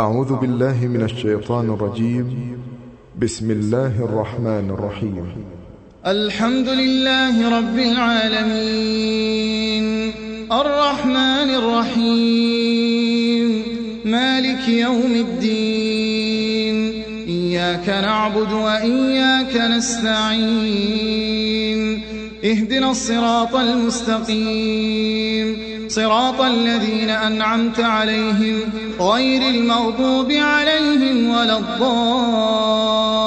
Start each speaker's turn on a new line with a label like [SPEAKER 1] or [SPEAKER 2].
[SPEAKER 1] أعوذ بالله من الشيطان الرجيم. بسم الله الرحمن الرحيم.
[SPEAKER 2] الحمد لله رب العالمين الرحمن الرحيم مالك يوم الدين. إياك نعبد وإياك نستعين. اهدنا الصراط المستقيم صراط الذين أنعمت عليهم غير المغضوب عليهم ولا الضالين.